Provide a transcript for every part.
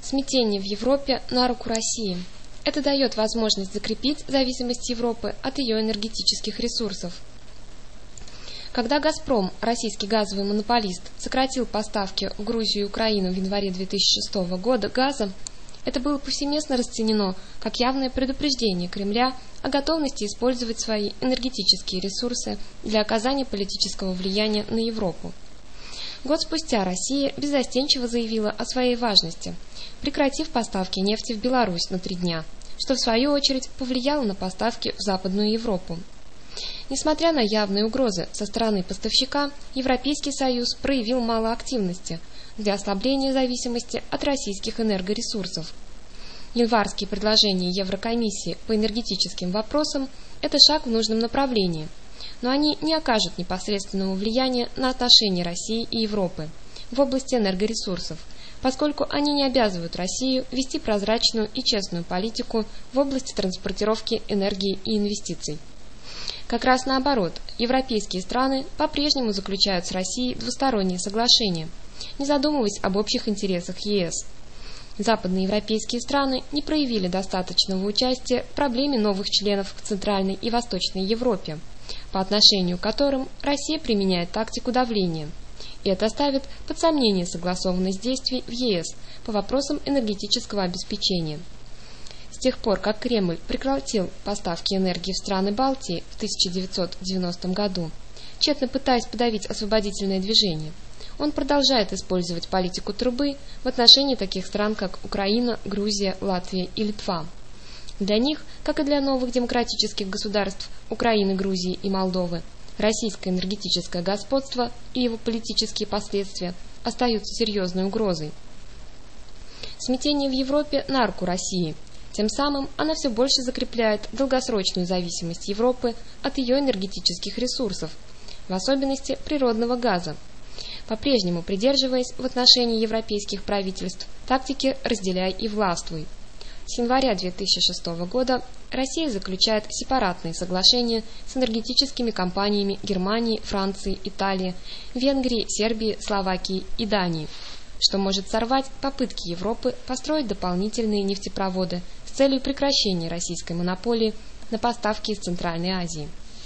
Смятение в Европе на руку России. Это дает возможность закрепить зависимость Европы от ее энергетических ресурсов. Когда «Газпром», российский газовый монополист, сократил поставки в Грузию и Украину в январе 2006 года газа, это было повсеместно расценено как явное предупреждение Кремля о готовности использовать свои энергетические ресурсы для оказания политического влияния на Европу. Год спустя Россия беззастенчиво заявила о своей важности, прекратив поставки нефти в Беларусь на 3 дня, что в свою очередь повлияло на поставки в Западную Европу. Несмотря на явные угрозы со стороны поставщика, Европейский Союз проявил мало активности для ослабления зависимости от российских энергоресурсов. Январские предложения Еврокомиссии по энергетическим вопросам – это шаг в нужном направлении, но они не окажут непосредственного влияния на отношения России и Европы в области энергоресурсов, поскольку они не обязывают Россию вести прозрачную и честную политику в области транспортировки энергии и инвестиций. Как раз наоборот, европейские страны по-прежнему заключают с Россией двусторонние соглашения, не задумываясь об общих интересах ЕС. Западноевропейские страны не проявили достаточного участия в проблеме новых членов в Центральной и Восточной Европе, по отношению к которым Россия применяет тактику давления. И это ставит под сомнение согласованность действий в ЕС по вопросам энергетического обеспечения. С тех пор, как Кремль прекратил поставки энергии в страны Балтии в 1990 году, тщетно пытаясь подавить освободительное движение, он продолжает использовать политику трубы в отношении таких стран, как Украина, Грузия, Латвия и Литва. Для них, как и для новых демократических государств Украины, Грузии и Молдовы, российское энергетическое господство и его политические последствия остаются серьезной угрозой. Смятение в Европе на руку России. Тем самым она все больше закрепляет долгосрочную зависимость Европы от ее энергетических ресурсов, в особенности природного газа, по-прежнему придерживаясь в отношении европейских правительств тактики «разделяй и властвуй». С января 2006 года Россия заключает сепаратные соглашения с энергетическими компаниями Германии, Франции, Италии, Венгрии, Сербии, Словакии и Дании, что может сорвать попытки Европы построить дополнительные нефтепроводы с целью прекращения российской монополии на поставки из Центральной Азии.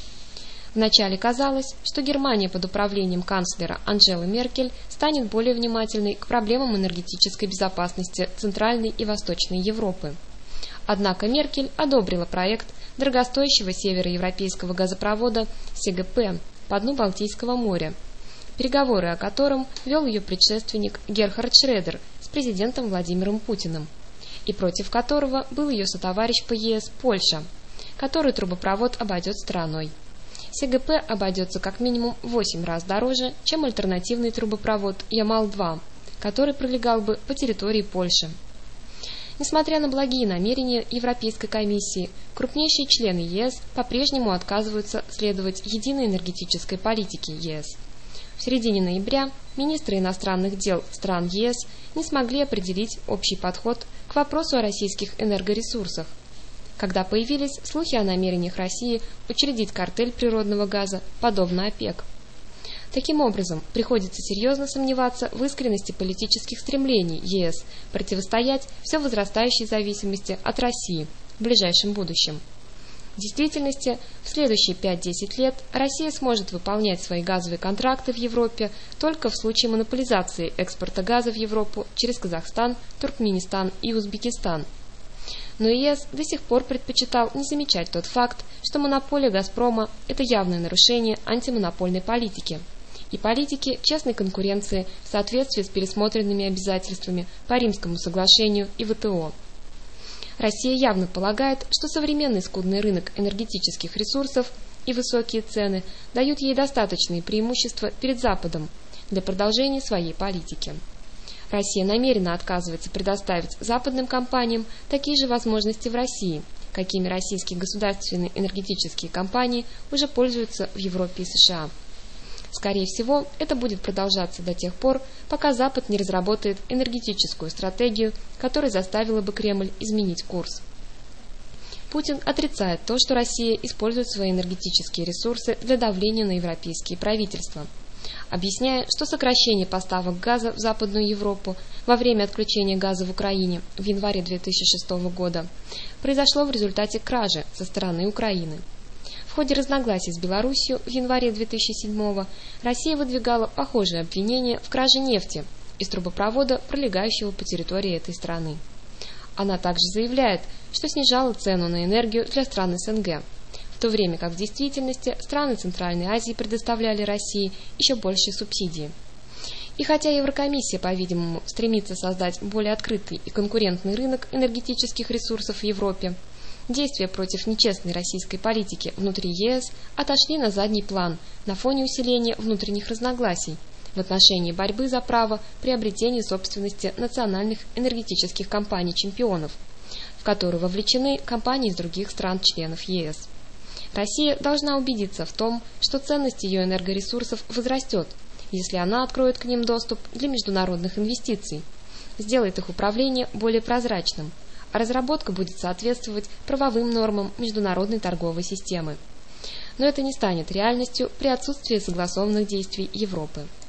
Вначале казалось, что Германия под управлением канцлера Анджелы Меркель станет более внимательной к проблемам энергетической безопасности Центральной и Восточной Европы. Однако Меркель одобрила проект дорогостоящего североевропейского газопровода СГП по дну Балтийского моря, переговоры о котором вел ее предшественник Герхард Шредер с президентом Владимиром Путиным, и против которого был ее сотоварищ по ЕС Польша, который трубопровод обойдет стороной. СГП обойдется как минимум в 8 раз дороже, чем альтернативный трубопровод Ямал-2, который пролегал бы по территории Польши. Несмотря на благие намерения Европейской комиссии, крупнейшие члены ЕС по-прежнему отказываются следовать единой энергетической политике ЕС. В середине ноября министры иностранных дел стран ЕС не смогли определить общий подход к вопросу о российских энергоресурсах, когда появились слухи о намерениях России учредить картель природного газа, подобно ОПЕК. Таким образом, приходится серьезно сомневаться в искренности политических стремлений ЕС противостоять все возрастающей зависимости от России в ближайшем будущем. В действительности, в следующие 5-10 лет Россия сможет выполнять свои газовые контракты в Европе только в случае монополизации экспорта газа в Европу через Казахстан, Туркменистан и Узбекистан. Но ЕС до сих пор предпочитал не замечать тот факт, что монополия «Газпрома» – это явное нарушение антимонопольной политики и политики честной конкуренции в соответствии с пересмотренными обязательствами по Римскому соглашению и ВТО. Россия явно полагает, что современный скудный рынок энергетических ресурсов и высокие цены дают ей достаточные преимущества перед Западом для продолжения своей политики. Россия намеренно отказывается предоставить западным компаниям такие же возможности в России, какими российские государственные энергетические компании уже пользуются в Европе и США. Скорее всего, это будет продолжаться до тех пор, пока Запад не разработает энергетическую стратегию, которая заставила бы Кремль изменить курс. Путин отрицает то, что Россия использует свои энергетические ресурсы для давления на европейские правительства. объясняя, что сокращение поставок газа в Западную Европу во время отключения газа в Украине в январе 2006 года произошло в результате кражи со стороны Украины. В ходе разногласий с Белоруссией в январе 2007 Россия выдвигала похожие обвинения в краже нефти из трубопровода, пролегающего по территории этой страны. Она также заявляет, что снижала цену на энергию для стран СНГ, в то время как в действительности страны Центральной Азии предоставляли России еще большие субсидии. И хотя Еврокомиссия, по-видимому, стремится создать более открытый и конкурентный рынок энергетических ресурсов в Европе, действия против нечестной российской политики внутри ЕС отошли на задний план на фоне усиления внутренних разногласий в отношении борьбы за право приобретения собственности национальных энергетических компаний-чемпионов, в которую вовлечены компании из других стран-членов ЕС. Россия должна убедиться в том, что ценность ее энергоресурсов возрастет, если она откроет к ним доступ для международных инвестиций, сделает их управление более прозрачным, а разработка будет соответствовать правовым нормам международной торговой системы. Но это не станет реальностью при отсутствии согласованных действий Европы.